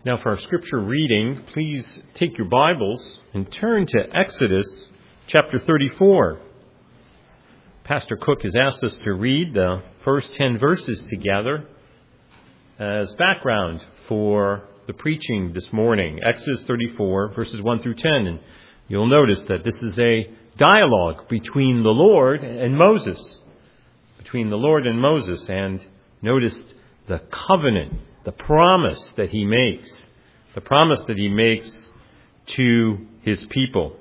Now for our scripture reading, please take your Bibles and turn to Exodus chapter 34. Pastor Cook has asked us to read the first 10 verses together as background for the preaching this morning. Exodus 34, verses 1 through 10. And you'll notice that this is a dialogue between the Lord and Moses. Between the Lord and Moses. And notice the covenant, the promise that he makes. The promise that he makes to his people.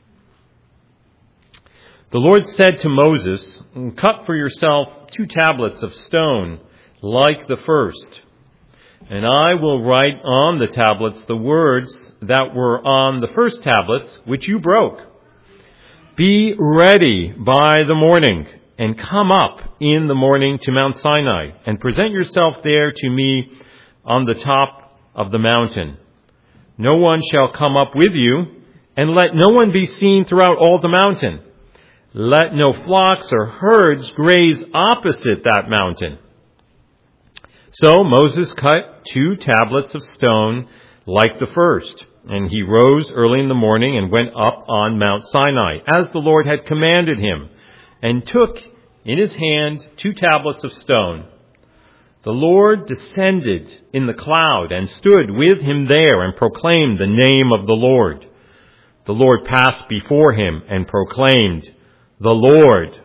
The Lord said to Moses, "Cut for yourself 2 tablets of stone like the first, and I will write on the tablets the words that were on the first tablets which you broke. Be ready by the morning, and come up in the morning to Mount Sinai, and present yourself there to me on the top of the mountain. No one shall come up with you, and let no one be seen throughout all the mountain. Let no flocks or herds graze opposite that mountain." So Moses cut 2 tablets of stone like the first, and he rose early in the morning and went up on Mount Sinai, as the Lord had commanded him, and took in his hand 2 tablets of stone. The Lord descended in the cloud and stood with him there and proclaimed the name of the Lord. The Lord passed before him and proclaimed, the Lord,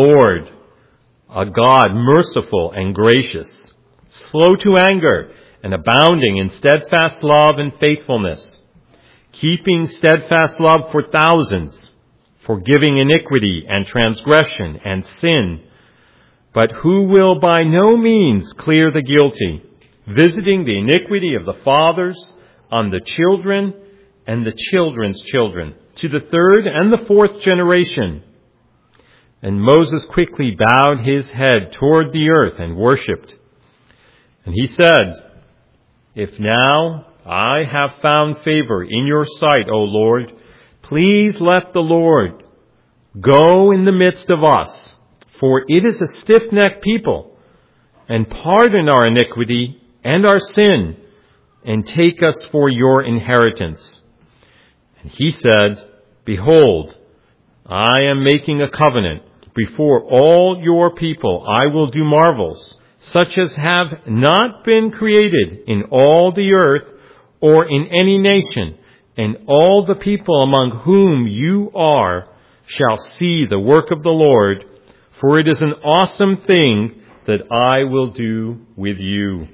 a God merciful and gracious, slow to anger and abounding in steadfast love and faithfulness, keeping steadfast love for thousands, forgiving iniquity and transgression and sin, but who will by no means clear the guilty, visiting the iniquity of the fathers on the children and the children's children, to the 3rd and the 4th generation. And Moses quickly bowed his head toward the earth and worshipped. And he said, "If now I have found favor in your sight, O Lord, please let the Lord go in the midst of us, for it is a stiff-necked people, and pardon our iniquity and our sin, and take us for your inheritance." And he said, "Behold, I am making a covenant. Before all your people I will do marvels, such as have not been created in all the earth or in any nation, and all the people among whom you are shall see the work of the Lord, for it is an awesome thing that I will do with you."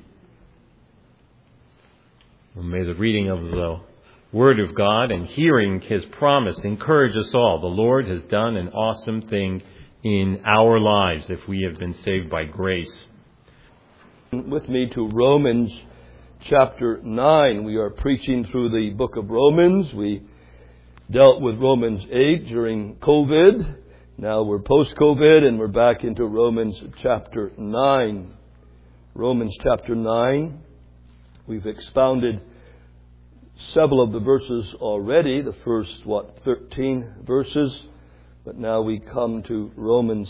Well, may the reading of the Word of God and hearing His promise encourage us all. The Lord has done an awesome thing in our lives if we have been saved by grace. With me to Romans chapter 9. We are preaching through the book of Romans. We dealt with Romans 8 during COVID. Now we're post-COVID and we're back into Romans chapter 9. Romans chapter 9. We've expounded several of the verses already, the first, 13 verses. But now we come to Romans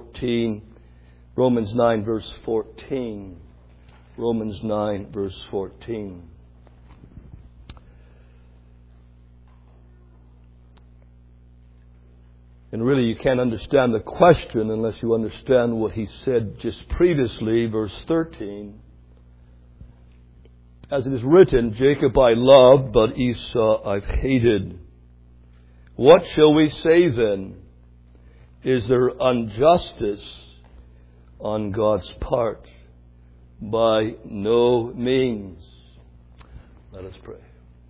9 verse 14. Romans 9 verse 14. And really you can't understand the question unless you understand what he said just previously, verse 13. As it is written, "Jacob I loved, but Esau I've hated. What shall we say then? Is there injustice on God's part? By no means." Let us pray.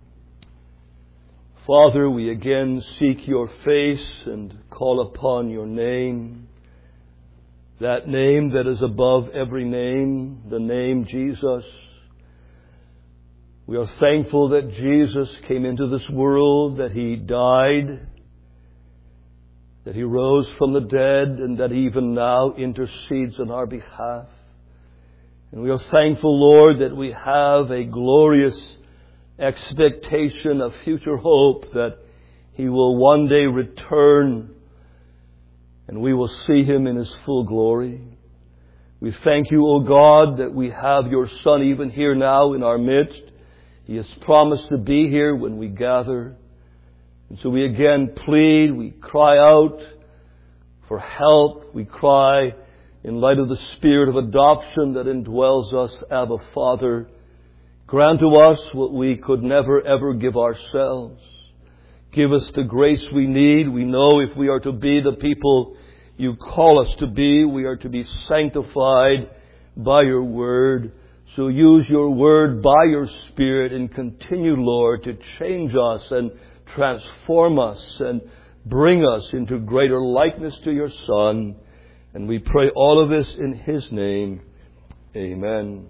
Father, we again seek your face and call upon your name, that name that is above every name, the name Jesus. We are thankful that Jesus came into this world, that He died, that He rose from the dead, and that even now intercedes on our behalf. And we are thankful, Lord, that we have a glorious expectation of future hope, that He will one day return and we will see Him in His full glory. We thank you, O God, that we have your Son even here now in our midst. He has promised to be here when we gather. And so we again plead, we cry out for help. We cry in light of the spirit of adoption that indwells us, Abba, Father. Grant to us what we could never ever give ourselves. Give us the grace we need. We know if we are to be the people you call us to be, we are to be sanctified by your word. So use your word by your Spirit and continue, Lord, to change us and transform us and bring us into greater likeness to your Son. And we pray all of this in His name. Amen.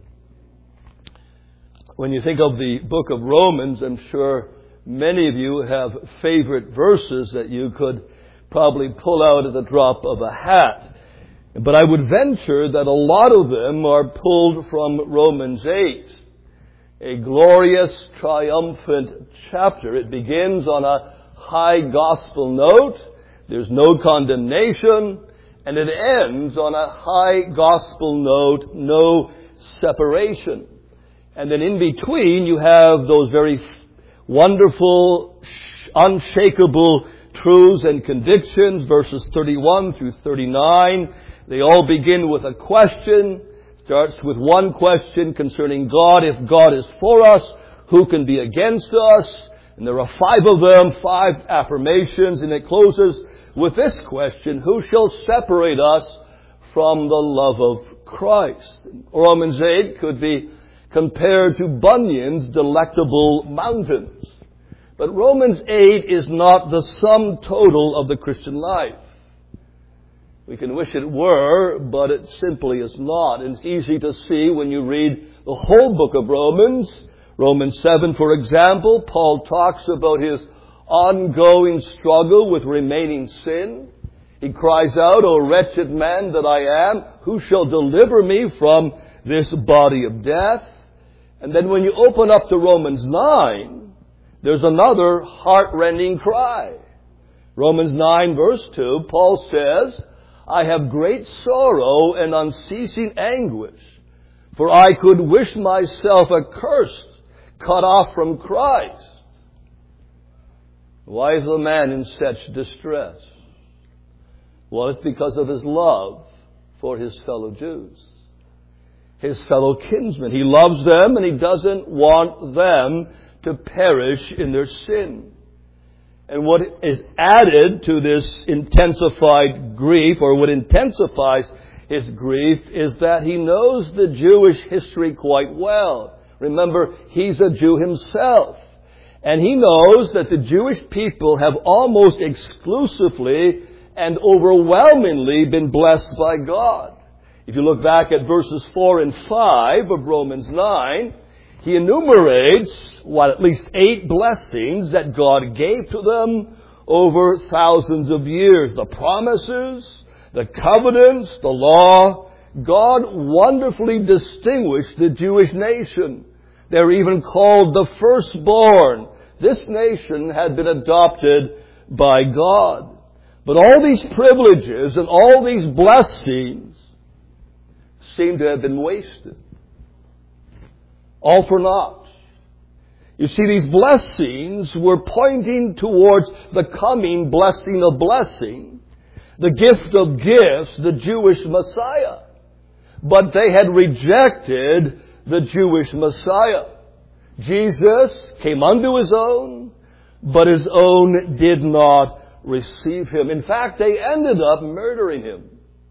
When you think of the book of Romans, I'm sure many of you have favorite verses that you could probably pull out at the drop of a hat. But I would venture that a lot of them are pulled from Romans 8. A glorious, triumphant chapter. It begins on a high gospel note. There's no condemnation. And it ends on a high gospel note, no separation. And then in between you have those very wonderful, unshakable truths and convictions, verses 31 through 39. They all begin with a question. Starts with one question concerning God. If God is for us, who can be against us? And there are 5 of them, 5 affirmations. And it closes with this question: who shall separate us from the love of Christ? Romans 8 could be compared to Bunyan's Delectable Mountains. But Romans 8 is not the sum total of the Christian life. We can wish it were, but it simply is not. And it's easy to see when you read the whole book of Romans. Romans 7, for example, Paul talks about his ongoing struggle with remaining sin. He cries out, "O wretched man that I am, who shall deliver me from this body of death?" And then when you open up to Romans 9, there's another heart-rending cry. Romans 9, verse 2, Paul says, "I have great sorrow and unceasing anguish, for I could wish myself accursed, cut off from Christ." Why is the man in such distress? Well, it's because of his love for his fellow Jews, his fellow kinsmen. He loves them and he doesn't want them to perish in their sin. And what is added to this intensified grief, or what intensifies his grief, is that he knows the Jewish history quite well. Remember, he's a Jew himself. And he knows that the Jewish people have almost exclusively and overwhelmingly been blessed by God. If you look back at verses 4 and 5 of Romans 9, he enumerates, at least 8 blessings that God gave to them over thousands of years. The promises, the covenants, the law. God wonderfully distinguished the Jewish nation. They're even called the firstborn. This nation had been adopted by God. But all these privileges and all these blessings seem to have been wasted. All for naught. You see, these blessings were pointing towards the coming blessing of blessing, the gift of gifts, the Jewish Messiah. But they had rejected the Jewish Messiah. Jesus came unto his own, but his own did not receive him. In fact, they ended up murdering him.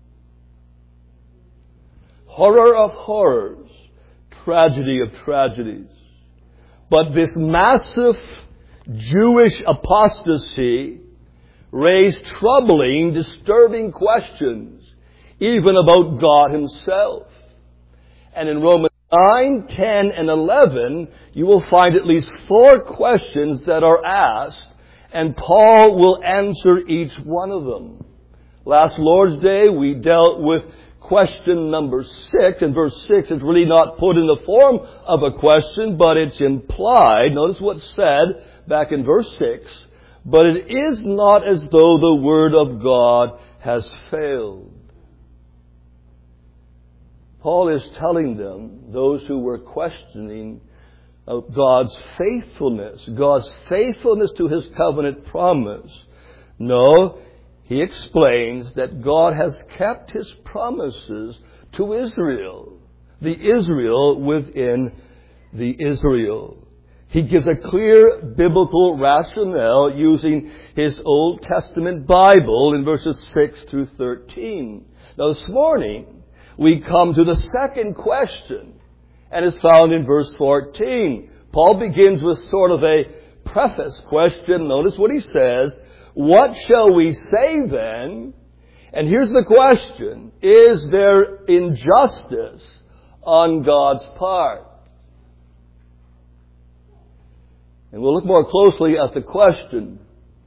Horror of horrors. Tragedy of tragedies. But this massive Jewish apostasy raised troubling, disturbing questions, even about God himself. And in Romans 9, 10, and 11, you will find at least 4 questions that are asked, and Paul will answer each one of them. Last Lord's Day, we dealt with question number 6, and verse 6 is really not put in the form of a question, but it's implied. Notice what's said back in verse 6. But it is not as though the word of God has failed. Paul is telling them, those who were questioning of God's faithfulness to His covenant promise. No, he explains that God has kept His promises to Israel, the Israel within the Israel. He gives a clear biblical rationale using his Old Testament Bible in verses 6 through 13. Now this morning, we come to the second question, and it's found in verse 14. Paul begins with sort of a preface question. Notice what he says. What shall we say then? And here's the question. Is there injustice on God's part? And we'll look more closely at the question.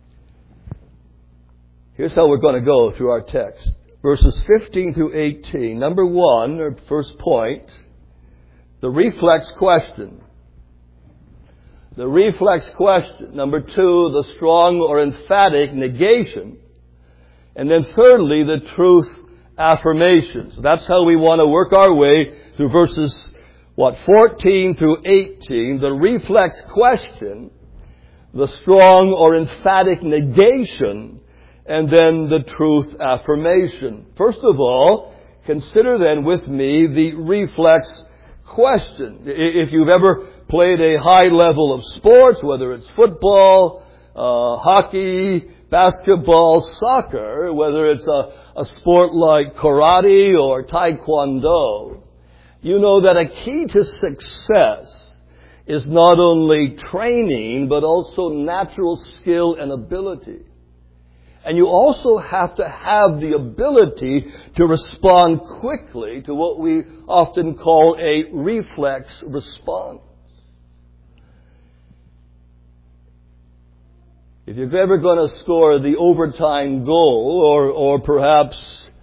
Here's how we're going to go through our text. Verses 15 through 18. Number one, or first point, the reflex question. The reflex question. Number two, the strong or emphatic negation. And then thirdly, the truth affirmation. So that's how we want to work our way through verses 14 through 18, the reflex question, the strong or emphatic negation, and then the truth affirmation. First of all, consider then with me the reflex question. If you've ever played a high level of sports, whether it's football, hockey, basketball, soccer, whether it's a sport like karate or taekwondo, you know that a key to success is not only training, but also natural skill and ability. And you also have to have the ability to respond quickly to what we often call a reflex response. If you're ever going to score the overtime goal or perhaps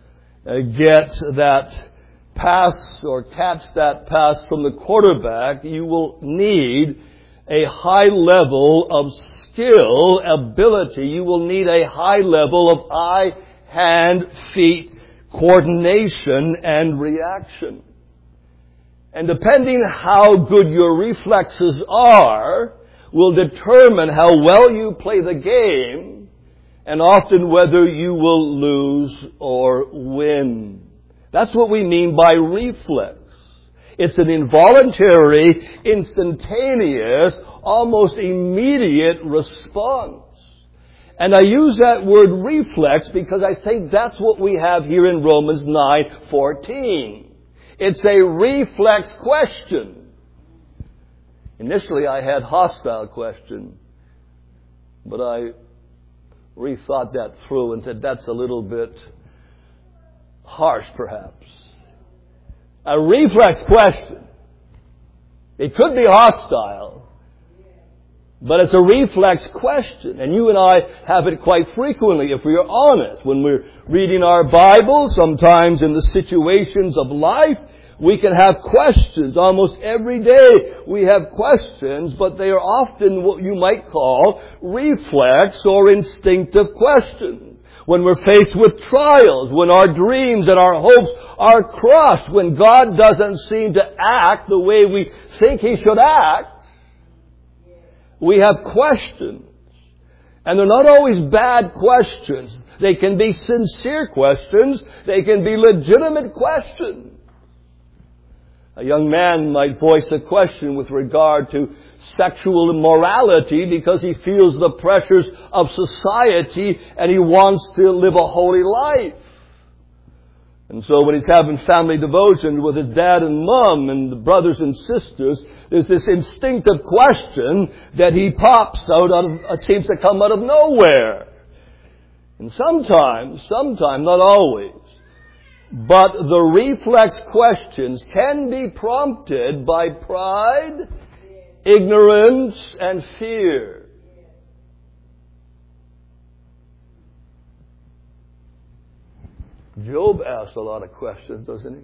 get that pass or catch that pass from the quarterback, you will need a high level of skill, ability. You will need a high level of eye, hand, feet coordination and reaction. And depending how good your reflexes are, will determine how well you play the game and often whether you will lose or win. That's what we mean by reflex. It's an involuntary, instantaneous, almost immediate response. And I use that word reflex because I think that's what we have here in Romans 9:14. It's a reflex question. Initially I had hostile question, but I rethought that through and said that's a little bit harsh, perhaps. A reflex question. It could be hostile, but it's a reflex question. And you and I have it quite frequently, if we are honest. When we're reading our Bible, sometimes in the situations of life, we can have questions. Almost every day we have questions, but they are often what you might call reflex or instinctive questions. When we're faced with trials, when our dreams and our hopes are crushed, when God doesn't seem to act the way we think He should act, we have questions. And they're not always bad questions. They can be sincere questions. They can be legitimate questions. A young man might voice a question with regard to sexual immorality because he feels the pressures of society and he wants to live a holy life. And so when he's having family devotion with his dad and mom and the brothers and sisters, there's this instinctive question that he pops seems to come out of nowhere. And sometimes, not always, but the reflex questions can be prompted by pride, ignorance, and fear. Job asked a lot of questions, doesn't he?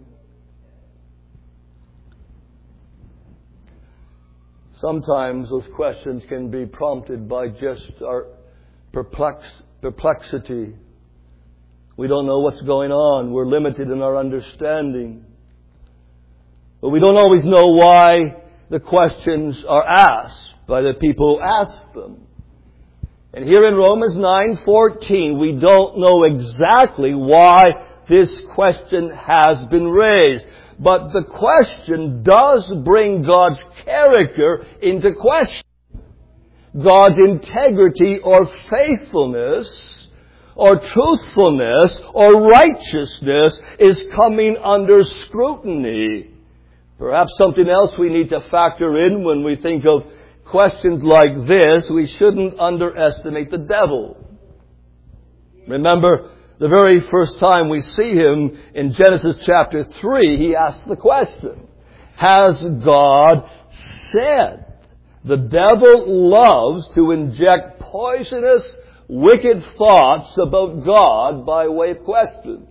Sometimes those questions can be prompted by just our perplexity. We don't know what's going on. We're limited in our understanding. But we don't always know why the questions are asked by the people who ask them. And here in Romans 9:14, we don't know exactly why this question has been raised. But the question does bring God's character into question. God's integrity or faithfulness or truthfulness or righteousness is coming under scrutiny. Perhaps something else we need to factor in when we think of questions like this: we shouldn't underestimate the devil. Remember, the very first time we see him in Genesis chapter 3, he asks the question, has God said? The devil loves to inject poisonous, wicked thoughts about God by way of question.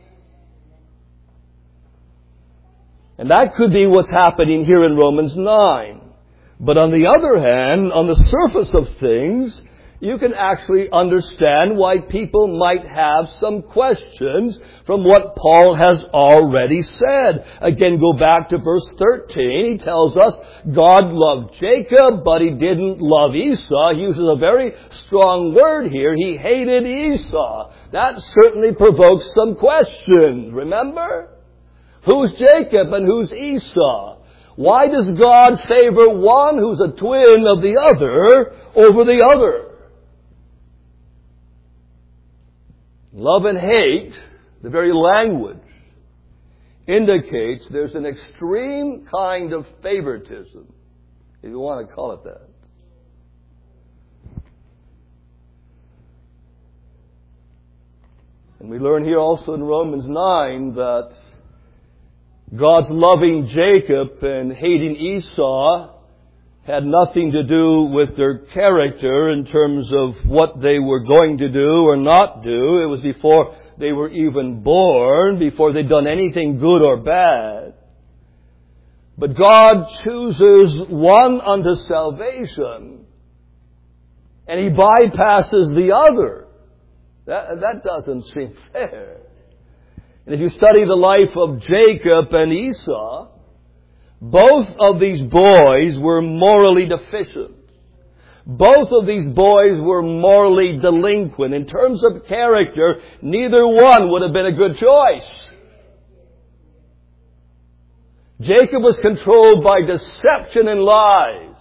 And that could be what's happening here in Romans 9. But on the other hand, on the surface of things, you can actually understand why people might have some questions from what Paul has already said. Again, go back to verse 13. He tells us God loved Jacob, but he didn't love Esau. He uses a very strong word here. He hated Esau. That certainly provokes some questions. Remember? Who's Jacob and who's Esau? Why does God favor one who's a twin of the other over the other? Love and hate, the very language, indicates there's an extreme kind of favoritism, if you want to call it that. And we learn here also in Romans 9 that God's loving Jacob and hating Esau had nothing to do with their character in terms of what they were going to do or not do. It was before they were even born, before they'd done anything good or bad. But God chooses one unto salvation, and He bypasses the other. That doesn't seem fair. And if you study the life of Jacob and Esau, both of these boys were morally deficient. Both of these boys were morally delinquent. In terms of character, neither one would have been a good choice. Jacob was controlled by deception and lies.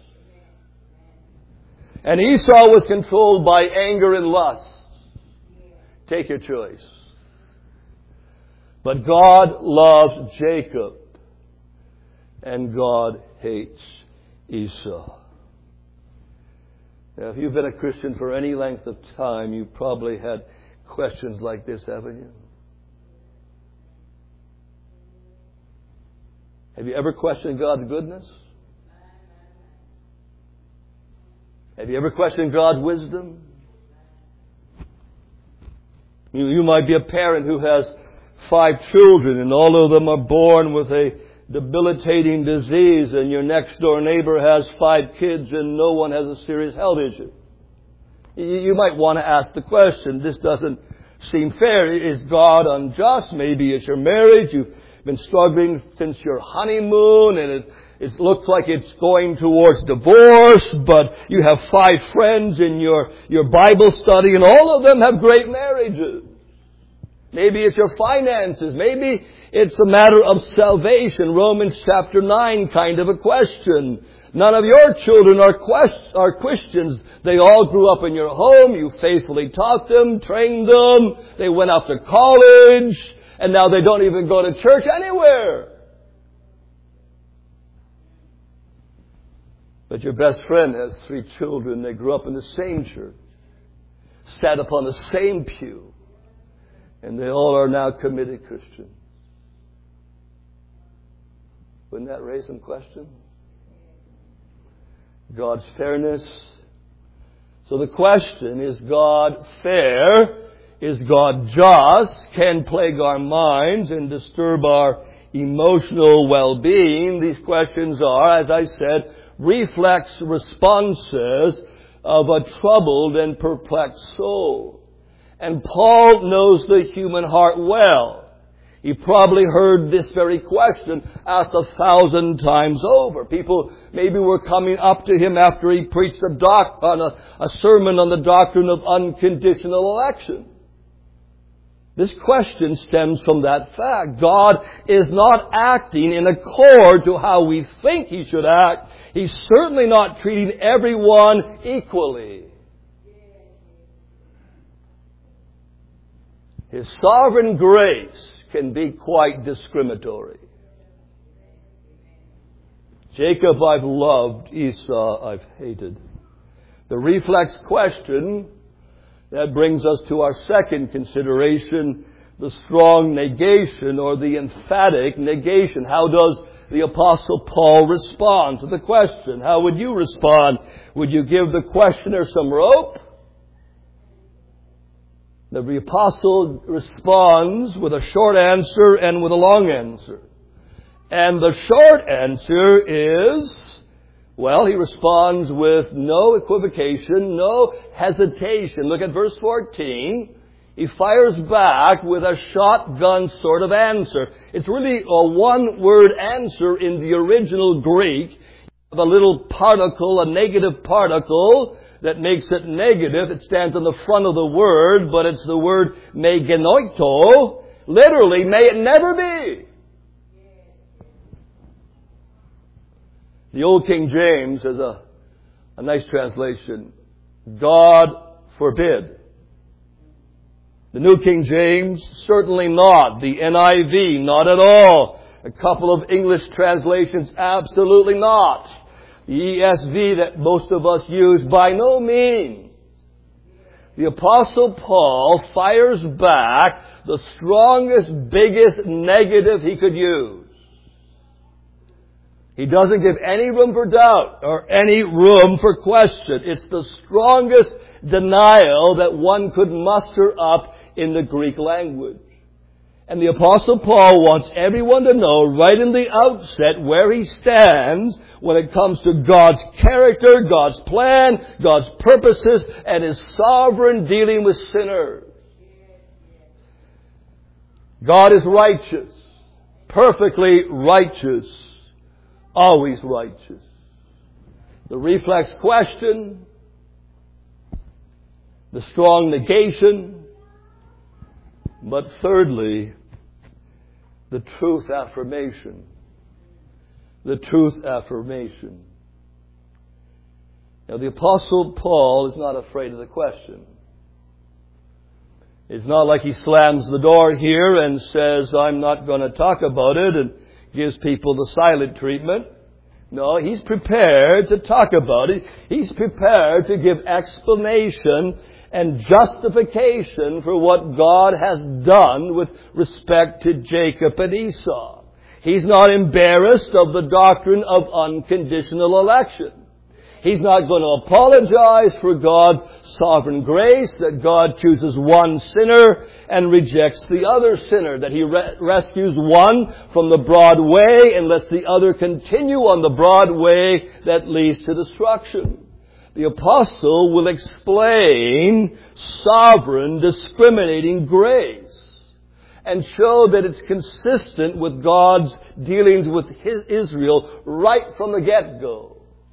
And Esau was controlled by anger and lust. Take your choice. But God loves Jacob, and God hates Esau. Now, if you've been a Christian for any length of time, you've probably had questions like this, haven't you? Have you ever questioned God's goodness? Have you ever questioned God's wisdom? You might be a parent who has 5 children, and all of them are born with a debilitating disease, and your next door neighbor has 5 kids and no one has a serious health issue. You might want to ask the question, this doesn't seem fair. Is God unjust? Maybe it's your marriage. You've been struggling since your honeymoon, and it looks like it's going towards divorce, but you have 5 friends in your Bible study, and all of them have great marriages. Maybe it's your finances. Maybe it's a matter of salvation. Romans chapter 9 kind of a question. None of your children are Christians. They all grew up in your home. You faithfully taught them, trained them. They went off to college, and now they don't even go to church anywhere. But your best friend has 3 children. They grew up in the same church, sat upon the same pew, and they all are now committed Christians. Wouldn't that raise some questions? God's fairness. So the question, is God fair? Is God just? Can plague our minds and disturb our emotional well-being? These questions are, as I said, reflex responses of a troubled and perplexed soul. And Paul knows the human heart well. He probably heard this very question asked 1,000 times over. People maybe were coming up to him after he preached a sermon on the doctrine of unconditional election. This question stems from that fact. God is not acting in accord to how we think He should act. He's certainly not treating everyone equally. His sovereign grace can be quite discriminatory. Jacob I've loved, Esau I've hated. The reflex question that brings us to our second consideration, the strong negation or the emphatic negation. How does the Apostle Paul respond to the question? How would you respond? Would you give the questioner some rope? The Apostle responds with a short answer and with a long answer. And the short answer is, well, he responds with no equivocation, no hesitation. Look at verse 14. He fires back with a shotgun sort of answer. It's really a one-word answer in the original Greek. A little particle, a negative particle that makes it negative. It stands on the front of the word, but it's the word me genoito. Literally, may it never be. The Old King James has a nice translation. God forbid. The New King James, certainly not. The NIV, not at all. A couple of English translations, absolutely not. The ESV that most of us use, by no means. The Apostle Paul fires back the strongest, biggest negative he could use. He doesn't give any room for doubt or any room for question. It's the strongest denial that one could muster up in the Greek language. And the Apostle Paul wants everyone to know right in the outset where he stands when it comes to God's character, God's plan, God's purposes, and His sovereign dealing with sinners. God is righteous, perfectly righteous, always righteous. The reflex question, the strong negation, but thirdly, the truth affirmation. The truth affirmation. Now the Apostle Paul is not afraid of the question. It's not like he slams the door here and says, I'm not going to talk about it, and gives people the silent treatment. No, he's prepared to talk about it. He's prepared to give explanation and justification for what God has done with respect to Jacob and Esau. He's not embarrassed of the doctrine of unconditional election. He's not going to apologize for God's sovereign grace, that God chooses one sinner and rejects the other sinner, that He rescues one from the broad way and lets the other continue on the broad way that leads to destruction. The apostle will explain sovereign, discriminating grace and show that it's consistent with God's dealings with Israel right from the get-go.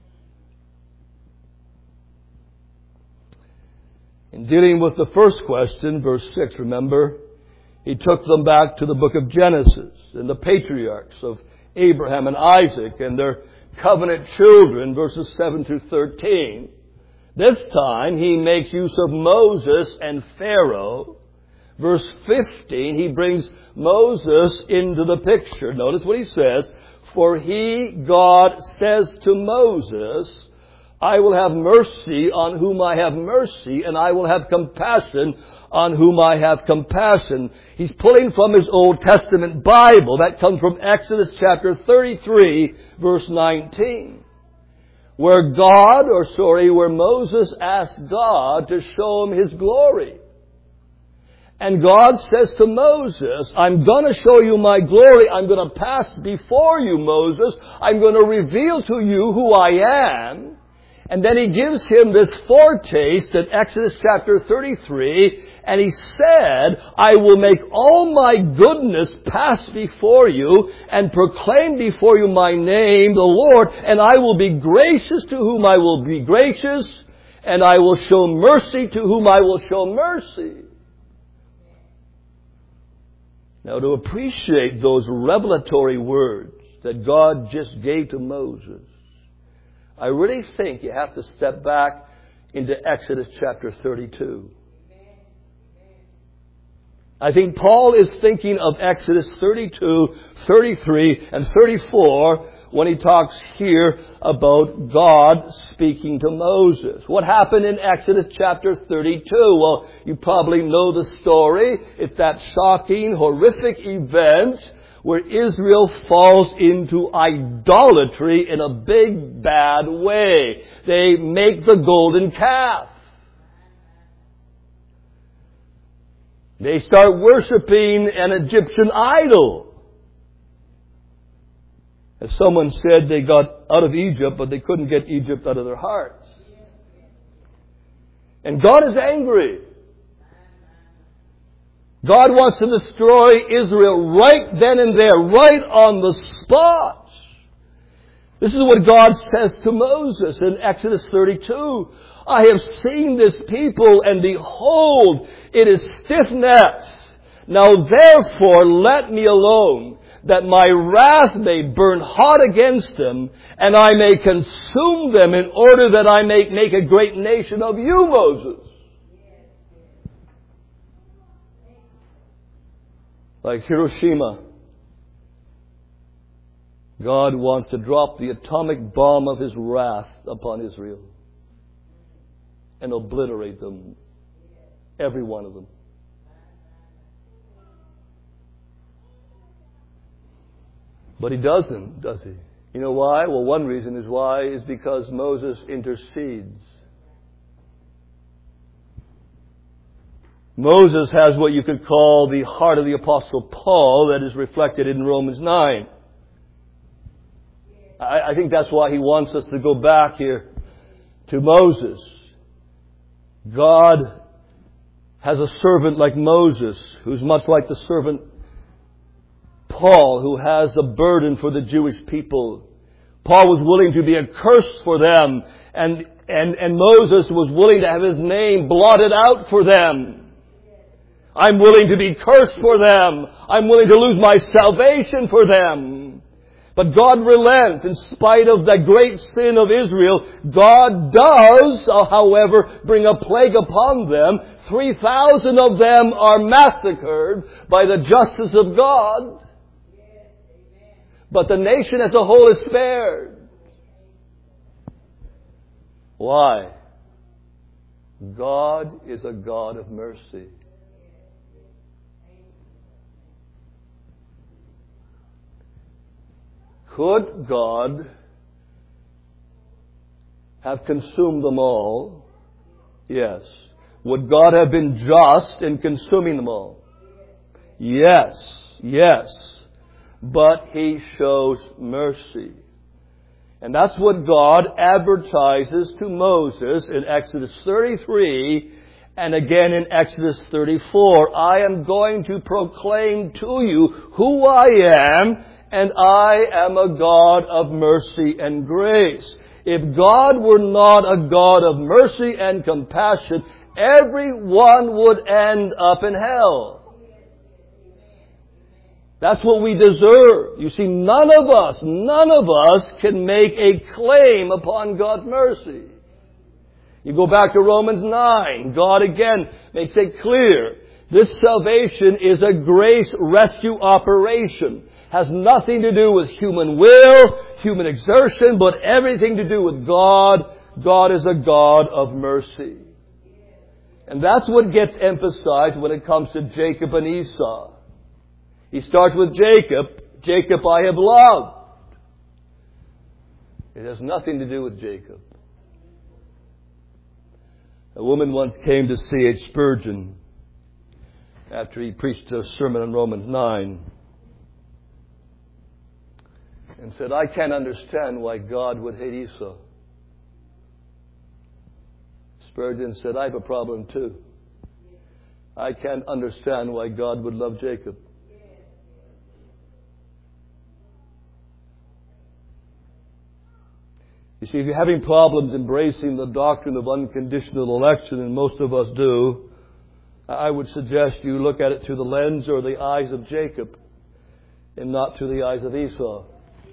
In dealing with the first question, verse 6, remember, he took them back to the book of Genesis and the patriarchs of Abraham and Isaac and their covenant children, verses 7 through 13. This time he makes use of Moses and Pharaoh. Verse 15, he brings Moses into the picture. Notice what he says. For he, God, says to Moses, I will have mercy on whom I have mercy, and I will have compassion on whom I have compassion. He's pulling from his Old Testament Bible. That comes from Exodus chapter 33, verse 19. Where Moses asked God to show him His glory. And God says to Moses, I'm going to show you my glory. I'm going to pass before you, Moses. I'm going to reveal to you who I am. And then he gives him this foretaste in Exodus chapter 33, and he said, I will make all my goodness pass before you and proclaim before you my name, the Lord, and I will be gracious to whom I will be gracious, and I will show mercy to whom I will show mercy. Now, to appreciate those revelatory words that God just gave to Moses, I really think you have to step back into Exodus chapter 32. I think Paul is thinking of Exodus 32, 33, and 34 when he talks here about God speaking to Moses. What happened in Exodus chapter 32? Well, you probably know the story. It's that shocking, horrific event where Israel falls into idolatry in a big, bad way. They make the golden calf. They start worshiping an Egyptian idol. As someone said, they got out of Egypt, but they couldn't get Egypt out of their hearts. And God is angry. God wants to destroy Israel right then and there, right on the spot. This is what God says to Moses in Exodus 32. I have seen this people, and behold, it is stiff-necked. Now therefore let me alone, that my wrath may burn hot against them, and I may consume them, in order that I may make a great nation of you, Moses. Like Hiroshima, God wants to drop the atomic bomb of His wrath upon Israel and obliterate them, every one of them. But He doesn't, does He? You know why? Well, one reason is because Moses intercedes. Moses has what you could call the heart of the Apostle Paul that is reflected in Romans 9. I think that's why he wants us to go back here to Moses. God has a servant like Moses, who's much like the servant Paul, who has a burden for the Jewish people. Paul was willing to be a curse for them, and Moses was willing to have his name blotted out for them. I'm willing to be cursed for them. I'm willing to lose my salvation for them. But God relents. In spite of the great sin of Israel, God does, however, bring a plague upon them. 3,000 of them are massacred by the justice of God. But the nation as a whole is spared. Why? God is a God of mercy. Could God have consumed them all? Yes. Would God have been just in consuming them all? Yes. Yes. But He shows mercy. And that's what God advertises to Moses in Exodus 33 and again in Exodus 34. I am going to proclaim to you who I am, and I am a God of mercy and grace. If God were not a God of mercy and compassion, everyone would end up in hell. That's what we deserve. You see, none of us can make a claim upon God's mercy. You go back to Romans 9. God again makes it clear. This salvation is a grace rescue operation. Has nothing to do with human will, human exertion, but everything to do with God. God is a God of mercy. And that's what gets emphasized when it comes to Jacob and Esau. He starts with Jacob. Jacob I have loved. It has nothing to do with Jacob. A woman once came to C.H. Spurgeon after he preached a sermon on Romans 9 and said, I can't understand why God would hate Esau. Spurgeon said, I have a problem too. I can't understand why God would love Jacob. You see, if you're having problems embracing the doctrine of unconditional election, and most of us do, I would suggest you look at it through the lens or the eyes of Jacob and not through the eyes of Esau.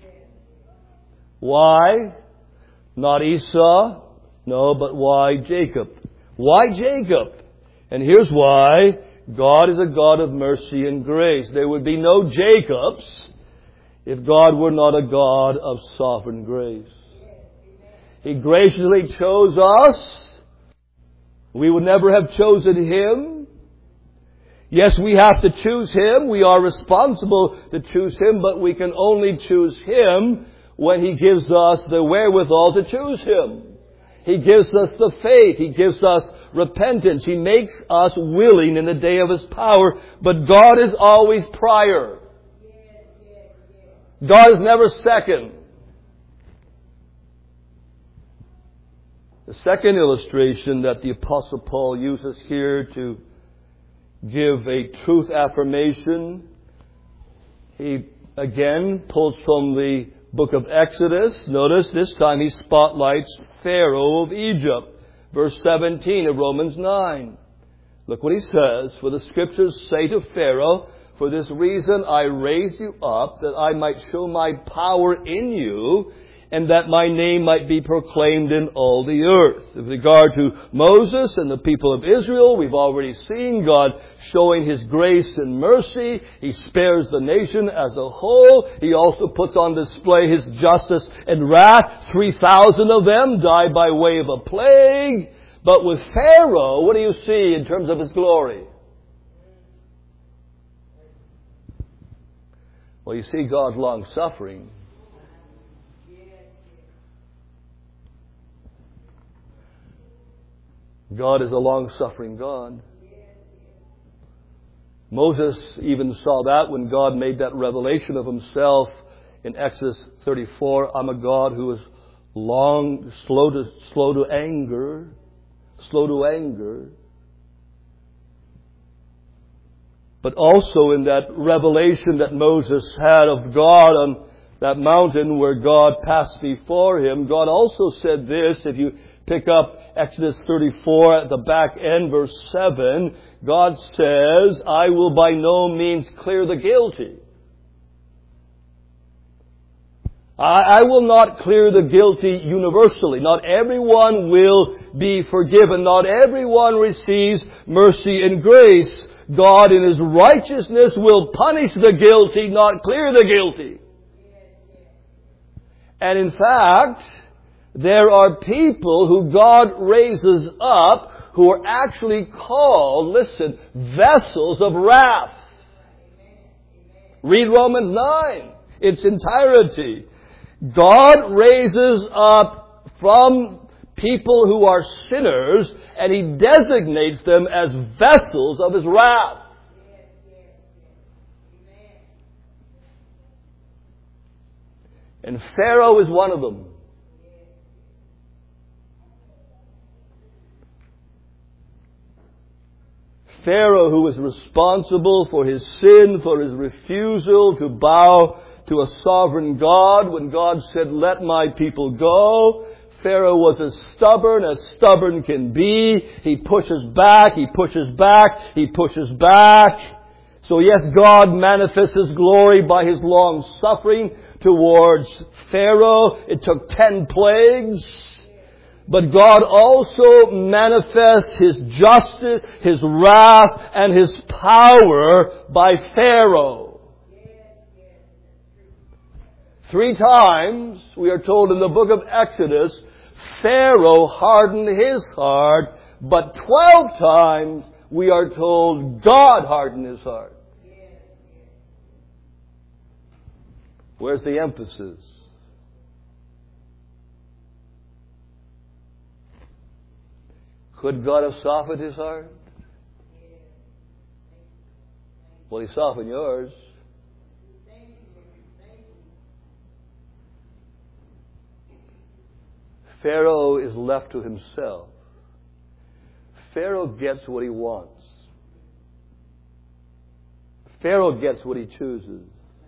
Why? Not Esau. No, but why Jacob? Why Jacob? And here's why. God is a God of mercy and grace. There would be no Jacobs if God were not a God of sovereign grace. He graciously chose us. We would never have chosen Him. Yes, we have to choose Him. We are responsible to choose Him, but we can only choose Him when He gives us the wherewithal to choose Him. He gives us the faith. He gives us repentance. He makes us willing in the day of His power. But God is always prior. God is never second. The second illustration that the Apostle Paul uses here to give a truth affirmation, he again pulls from the book of Exodus. Notice this time he spotlights Pharaoh of Egypt. Verse 17 of Romans 9. Look what he says. For the Scriptures say to Pharaoh, for this reason I raised you up, that I might show my power in you, and that my name might be proclaimed in all the earth. With regard to Moses and the people of Israel, we've already seen God showing His grace and mercy. He spares the nation as a whole. He also puts on display His justice and wrath. 3,000 of them die by way of a plague. But with Pharaoh, what do you see in terms of his glory? Well, you see God's long-suffering. God is a long-suffering God. Moses even saw that when God made that revelation of Himself in Exodus 34. I'm a God who is slow to anger. But also in that revelation that Moses had of God on that mountain where God passed before him, God also said this, if you pick up Exodus 34 at the back end, verse 7, God says, I will by no means clear the guilty. I will not clear the guilty universally. Not everyone will be forgiven. Not everyone receives mercy and grace. God in His righteousness will punish the guilty, not clear the guilty. And in fact, there are people who God raises up who are actually called, listen, vessels of wrath. Read Romans 9, its entirety. God raises up from people who are sinners, and He designates them as vessels of His wrath. And Pharaoh is one of them. Pharaoh, who was responsible for his sin, for his refusal to bow to a sovereign God. When God said, let my people go, Pharaoh was as stubborn can be. He pushes back. So yes, God manifests His glory by His long suffering towards Pharaoh. It took 10 plagues. But God also manifests His justice, His wrath, and His power by Pharaoh. 3 times, we are told in the book of Exodus, Pharaoh hardened his heart, but 12 times we are told God hardened his heart. Where's the emphasis? Could God have softened his heart? Well, He softened yours. Pharaoh is left to himself. Pharaoh gets what he wants. Pharaoh gets what he chooses.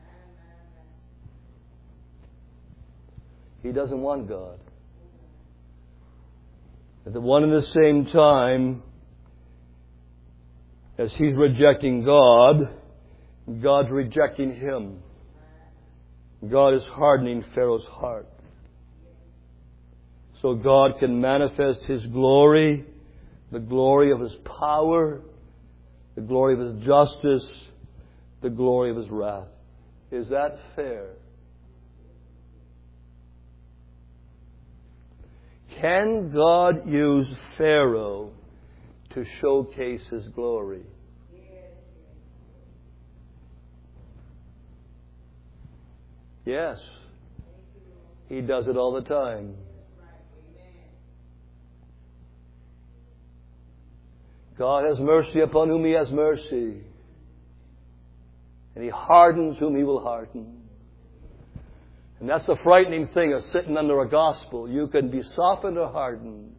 He doesn't want God. At the one and the same time, as he's rejecting God, God's rejecting him. God is hardening Pharaoh's heart. So God can manifest His glory, the glory of His power, the glory of His justice, the glory of His wrath. Is that fair? Can God use Pharaoh to showcase His glory? Yes. He does it all the time. God has mercy upon whom He has mercy. And He hardens whom He will harden. And that's the frightening thing of sitting under a gospel. You can be softened or hardened.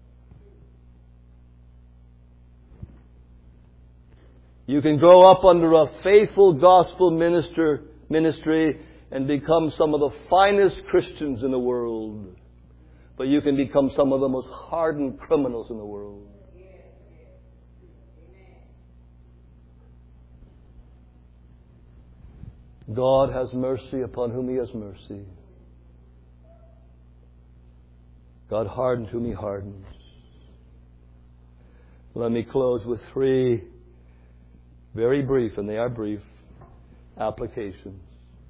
You can grow up under a faithful gospel ministry and become some of the finest Christians in the world. But you can become some of the most hardened criminals in the world. God has mercy upon whom He has mercy. God hardens whom He hardens. Let me close with 3 very brief, and they are brief, applications.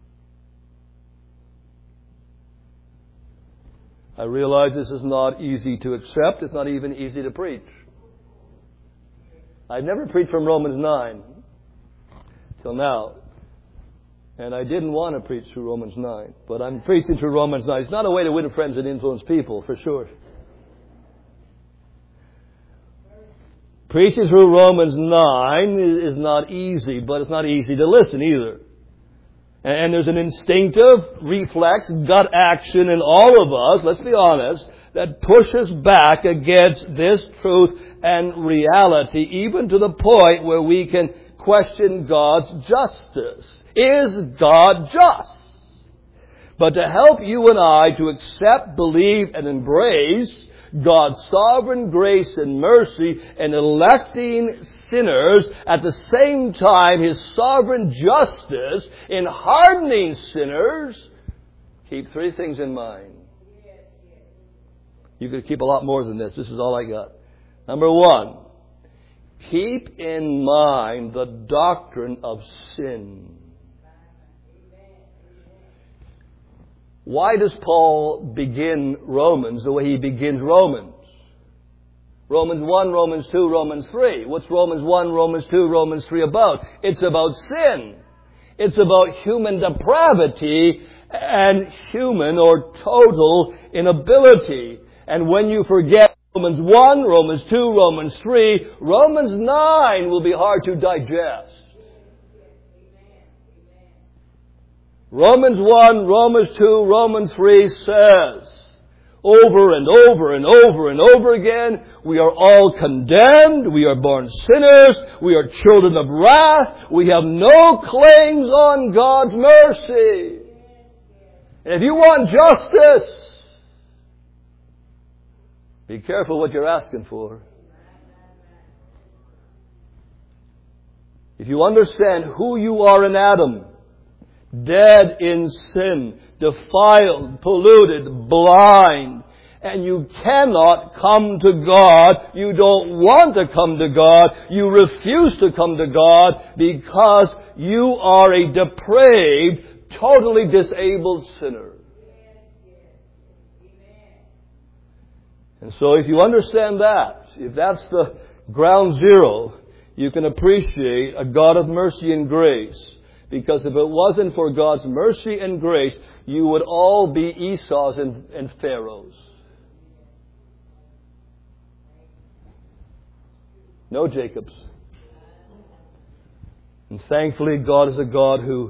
I realize this is not easy to accept. It's not even easy to preach. I've never preached from Romans 9 till now. And I didn't want to preach through Romans 9. But I'm preaching through Romans 9. It's not a way to win friends and influence people, for sure. Preaching through Romans 9 is not easy, but it's not easy to listen either. And there's an instinctive, reflex, gut action in all of us, let's be honest, that pushes back against this truth and reality, even to the point where we can question God's justice. Is God just? But to help you and I to accept, believe, and embrace God's sovereign grace and mercy in electing sinners, at the same time His sovereign justice in hardening sinners, keep 3 things in mind. You could keep a lot more than this. This is all I got. Number 1, keep in mind the doctrine of sin. Why does Paul begin Romans the way he begins Romans? Romans 1, Romans 2, Romans 3. What's Romans 1, Romans 2, Romans 3 about? It's about sin. It's about human depravity and human or total inability. And when you forget Romans 1, Romans 2, Romans 3, Romans 9 will be hard to digest. Romans 1, Romans 2, Romans 3 says, over and over and over and over again, we are all condemned, we are born sinners, we are children of wrath, we have no claims on God's mercy. And if you want justice, be careful what you're asking for. If you understand who you are in Adam, dead in sin, defiled, polluted, blind, and you cannot come to God, you don't want to come to God, you refuse to come to God because you are a depraved, totally disabled sinner. And so if you understand that, if that's the ground zero, you can appreciate a God of mercy and grace. Because if it wasn't for God's mercy and grace, you would all be Esau's and Pharaoh's. No Jacob's. And thankfully, God is a God who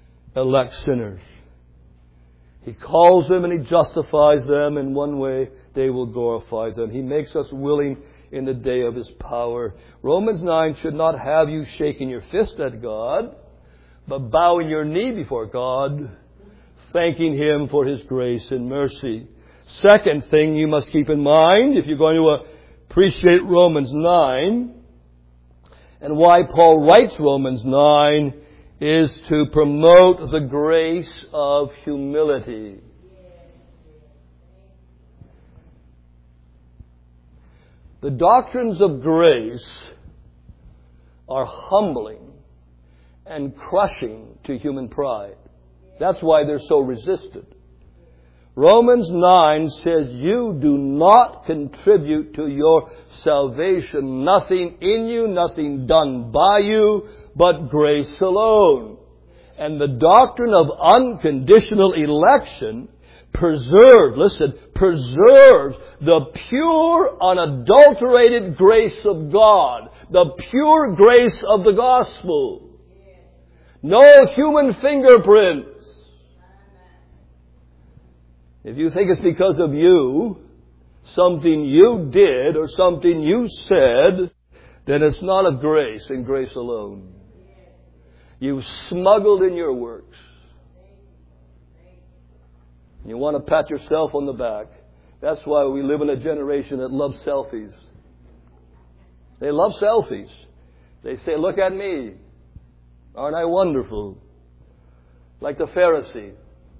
elects sinners. He calls them and He justifies them in one way day will glorify them. He makes us willing in the day of His power. Romans 9 should not have you shaking your fist at God, but bowing your knee before God, thanking Him for His grace and mercy. Second thing you must keep in mind, if you're going to appreciate Romans 9, and why Paul writes Romans 9, is to promote the grace of humility. The doctrines of grace are humbling and crushing to human pride. That's why they're so resisted. Romans 9 says you do not contribute to your salvation. Nothing in you, nothing done by you, but grace alone. And the doctrine of unconditional election preserves the pure, unadulterated grace of God. The pure grace of the gospel. No human fingerprints. If you think it's because of you, something you did or something you said, then it's not of grace and grace alone. You smuggled in your works. You want to pat yourself on the back. That's why we live in a generation that loves selfies. They love selfies. They say, look at me. Aren't I wonderful? Like the Pharisee.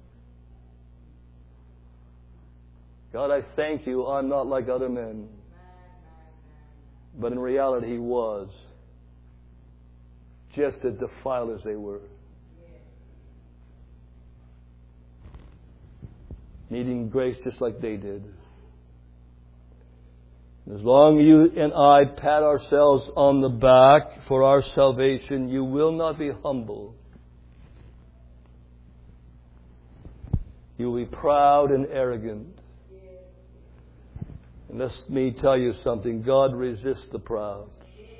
God, I thank you, I'm not like other men. But in reality, he was. Just as defiled as they were. Needing grace just like they did. As long as you and I pat ourselves on the back for our salvation, you will not be humble. You will be proud and arrogant. And let me tell you something. God resists the proud.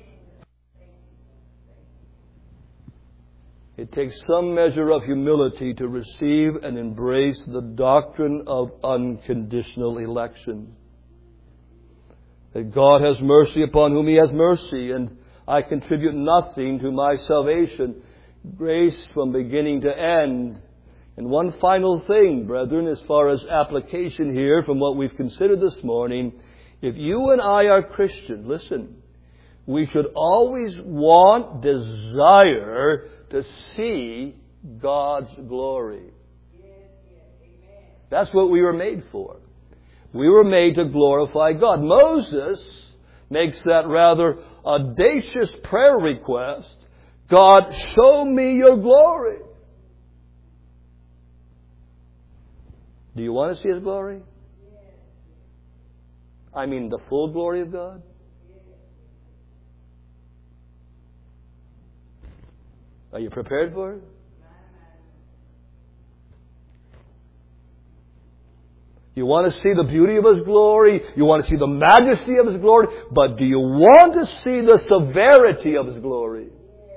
It takes some measure of humility to receive and embrace the doctrine of unconditional election. That God has mercy upon whom He has mercy, and I contribute nothing to my salvation. Grace from beginning to end. And one final thing, brethren, as far as application here from what we've considered this morning, if you and I are Christian, listen, we should always desire to see God's glory. That's what we were made for. We were made to glorify God. Moses makes that rather audacious prayer request. God, show me your glory. Do you want to see His glory? I mean the full glory of God? Are you prepared for it? You want to see the beauty of His glory. You want to see the majesty of His glory. But do you want to see the severity of His glory?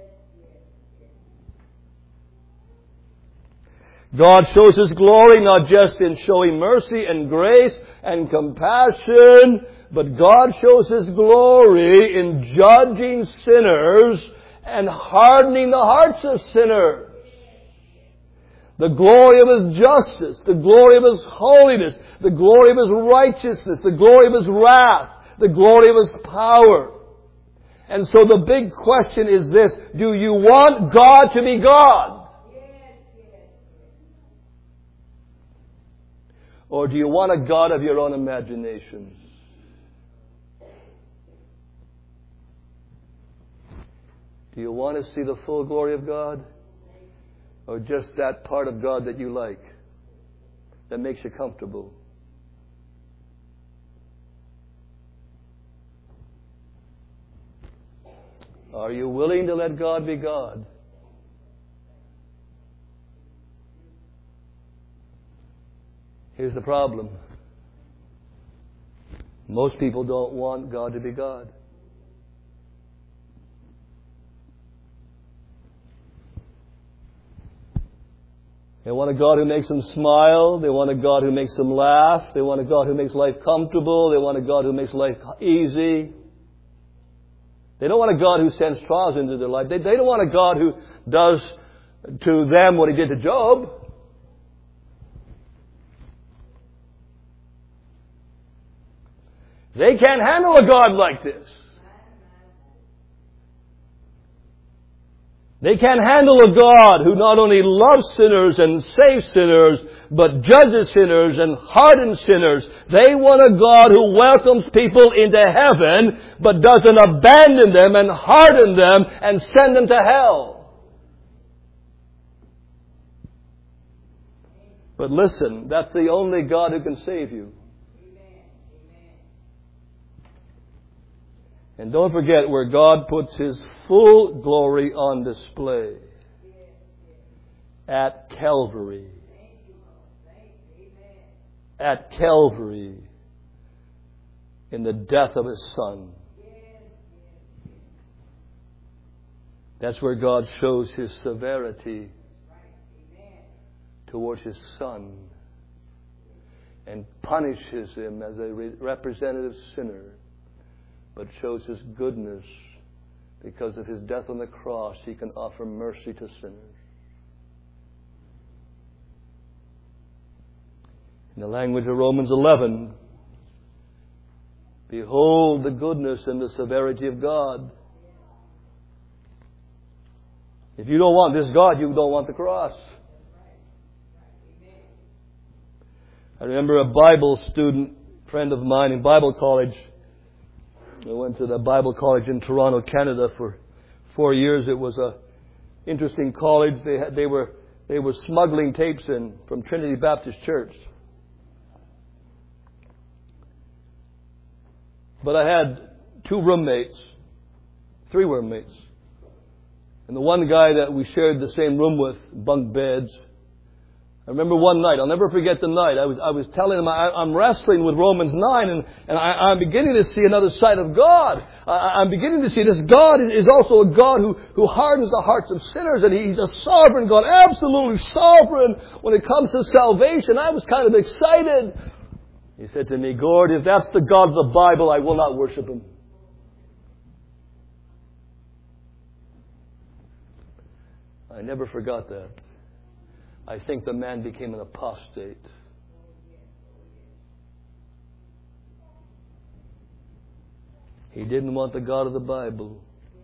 God shows His glory not just in showing mercy and grace and compassion, but God shows His glory in judging sinners and hardening the hearts of sinners. The glory of His justice, the glory of His holiness, the glory of His righteousness, the glory of His wrath, the glory of His power. And so the big question is this: do you want God to be God? Or do you want a God of your own imaginations? Do you want to see the full glory of God? Or just that part of God that you like, that makes you comfortable? Are you willing to let God be God? Here's the problem. Most people don't want God to be God. They want a God who makes them smile. They want a God who makes them laugh. They want a God who makes life comfortable. They want a God who makes life easy. They don't want a God who sends trials into their life. They don't want a God who does to them what He did to Job. They can't handle a God like this. They can't handle a God who not only loves sinners and saves sinners, but judges sinners and hardens sinners. They want a God who welcomes people into heaven, but doesn't abandon them and harden them and send them to hell. But listen, that's the only God who can save you. And don't forget where God puts His full glory on display. At Calvary. At Calvary. In the death of His Son. That's where God shows His severity towards His Son. And punishes Him as a representative sinner. But shows His goodness. Because of His death on the cross, He can offer mercy to sinners. In the language of Romans 11, behold the goodness and the severity of God. If you don't want this God, you don't want the cross. I remember a Bible student, friend of mine in Bible college. I went to the Bible college in Toronto, Canada for 4 years. It was a interesting college. They were smuggling tapes in from Trinity Baptist Church. But I had 3 roommates. And the one guy that we shared the same room with, bunk beds. I remember one night, I'll never forget the night, I was telling him I'm wrestling with Romans 9 and I'm beginning to see another side of God. I'm beginning to see this God is also a God who hardens the hearts of sinners, and He's a sovereign God, absolutely sovereign when it comes to salvation. I was kind of excited. He said to me, Gord, if that's the God of the Bible, I will not worship Him. I never forgot that. I think the man became an apostate. He didn't want the God of the Bible.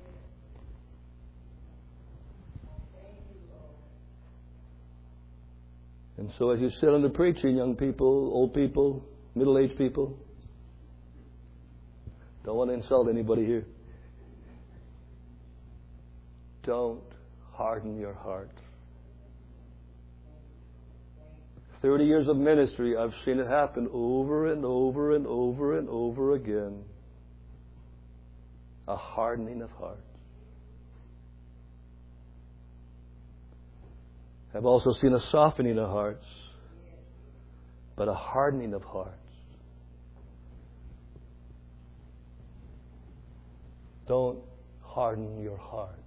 And so as you sit under preaching, young people, old people, middle-aged people, don't want to insult anybody here. Don't harden your heart. 30 years of ministry, I've seen it happen over and over and over and over again. A hardening of hearts. I've also seen a softening of hearts, but a hardening of hearts. Don't harden your heart.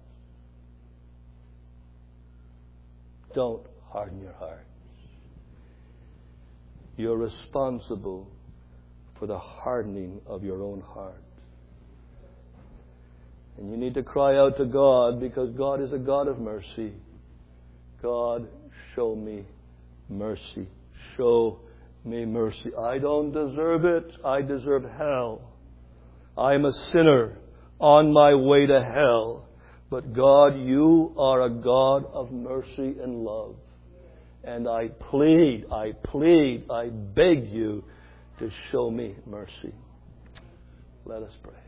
Don't harden your heart. You're responsible for the hardening of your own heart. And you need to cry out to God, because God is a God of mercy. God, show me mercy. Show me mercy. I don't deserve it. I deserve hell. I'm a sinner on my way to hell. But God, you are a God of mercy and love. And I plead, I beg you to show me mercy. Let us pray.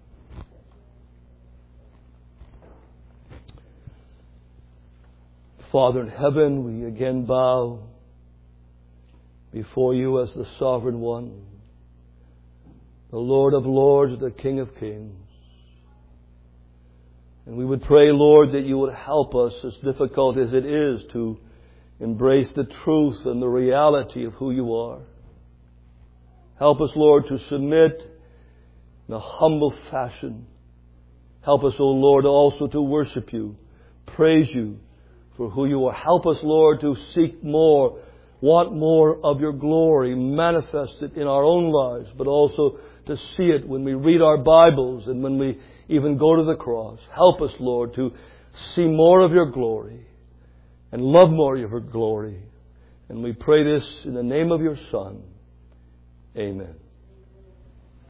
Father in heaven, we again bow before you as the Sovereign One, the Lord of Lords, the King of Kings. And we would pray, Lord, that you would help us, as difficult as it is, to embrace the truth and the reality of who you are. Help us, Lord, to submit in a humble fashion. Help us, O Lord, also to worship you, praise you for who you are. Help us, Lord, to seek more, want more of your glory manifested in our own lives, but also to see it when we read our Bibles and when we even go to the cross. Help us, Lord, to see more of your glory and love more of your glory. And we pray this in the name of your Son. Amen.